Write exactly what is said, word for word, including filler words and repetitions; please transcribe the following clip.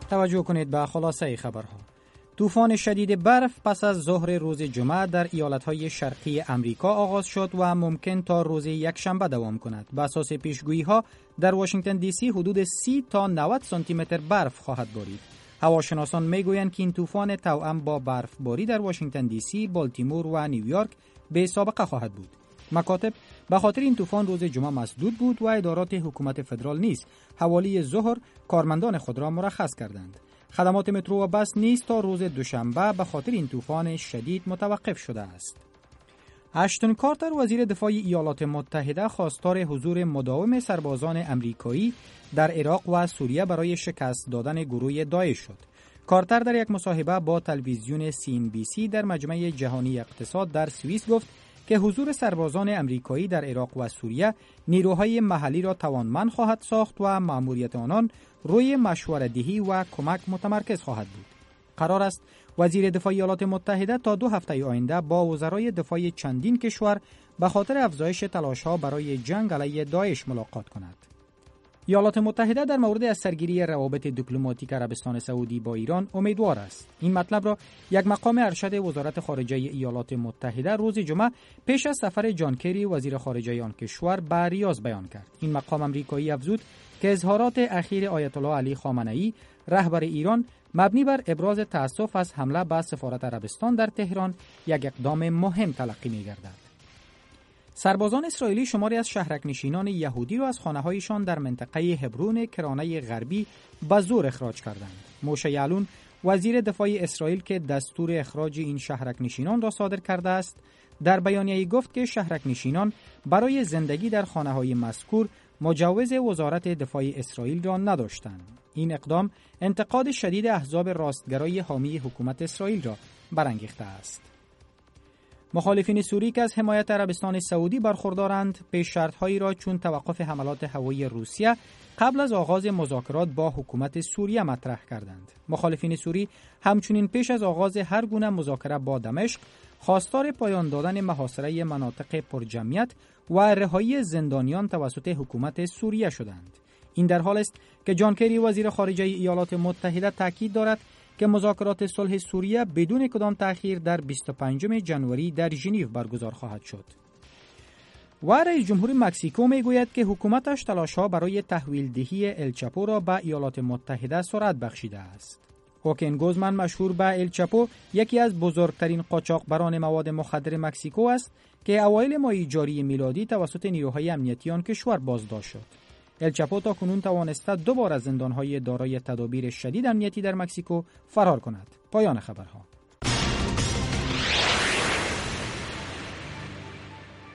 توجه کنید به خلاصه خبرها. طوفان شدید برف پس از ظهر روز جمعه در ایالت‌های شرقی امریکا آغاز شد و ممکن تا روز یکشنبه دوام کند. بر اساس پیشگویی‌ها در واشنگتن دی سی حدود سی تا نود سانتی متر برف خواهد بارید. هواشناسان میگویند که این طوفان توأم با برفباری در واشنگتن دی سی، بالتیمور و نیویورک به سابقه خواهد بود. مکاتب به خاطر این طوفان روز جمعه مسدود بود و ادارات حکومت فدرال نیز حوالی ظهر کارمندان خود را مرخص کردند. خدمات مترو و بس نیز تا روز دوشنبه به خاطر این طوفان شدید متوقف شده است. اشتون کارتر وزیر دفاع ایالات متحده خواستار حضور مداوم سربازان امریکایی در عراق و سوریه برای شکست دادن گروه داعش شد. کارتر در یک مصاحبه با تلویزیون سی ان بی سی در مجمع جهانی اقتصاد در سوئیس گفت که حضور سربازان امریکایی در عراق و سوریه نیروهای محلی را توانمند خواهد ساخت و مأموریت آنان روی مشوره‌دهی و کمک متمرکز خواهد بود. قرار است وزیر دفاع ایالات متحده تا دو هفته آینده با وزرای دفاع چندین کشور به خاطر افزایش تلاش‌ها برای جنگ علیه داعش ملاقات کند. ایالات متحده در مورد از سرگیری روابط دیپلماتیک عربستان سعودی با ایران امیدوار است. این مطلب را یک مقام ارشد وزارت خارجه ایالات متحده روز جمعه پیش از سفر جان کری وزیر خارجه آن کشور به ریاض بیان کرد. این مقام امریکایی افزود که اظهارات اخیر آیت الله علی خامنه‌ای رهبر ایران مبنی بر ابراز تأسف از حمله به سفارت عربستان در تهران یک اقدام مهم تلقی می‌گردد. سربازان اسرائیلی شماری از شهرک‌نشینان یهودی را از خانه‌هایشان در منطقه هبرون کرانه غربی به زور اخراج کردند. موشه یعلون وزیر دفاع اسرائیل که دستور اخراج این شهرک‌نشینان را صادر کرده است، در بیانیه‌ای گفت که شهرک‌نشینان برای زندگی در خانه‌های مذکور مجوز وزارت دفاع اسرائیل را نداشتند. این اقدام انتقاد شدید احزاب راستگرای حامی حکومت اسرائیل را برانگیخته است. مخالفین سوری که از حمایت عربستان سعودی برخوردارند، پیش شرط‌هایی را چون توقف حملات هوایی روسیه قبل از آغاز مذاکرات با حکومت سوریه مطرح کردند. مخالفین سوری همچنین پیش از آغاز هر گونه مذاکره با دمشق خواستار پایان دادن محاصره مناطق پرجمعیت و رهایی زندانیان توسط حکومت سوریه شدند. این در حال است که جان کری وزیر خارجه ایالات متحده تاکید دارد که مذاکرات صلح سوریه بدون کدام تأخیر در بیست و پنجم ژانویه در ژنو برگزار خواهد شد. و رئیس جمهور مکزیکو میگوید که حکومتش تلاش‌ها برای تحویل دهی الچاپو را به ایالات متحده سرعت بخشیده است. هوکین گوزمن مشهور به الچاپو یکی از بزرگترین قاچاقبران مواد مخدر مکزیکو است که اوایل ماه جاری میلادی توسط نیروهای امنیتی آن کشور بازداشت شد. الچاپو تا کنون توانسته دو بار از زندان‌های دارای تدابیر شدید امنیتی در مکزیکو فرار کند. پایان خبرها.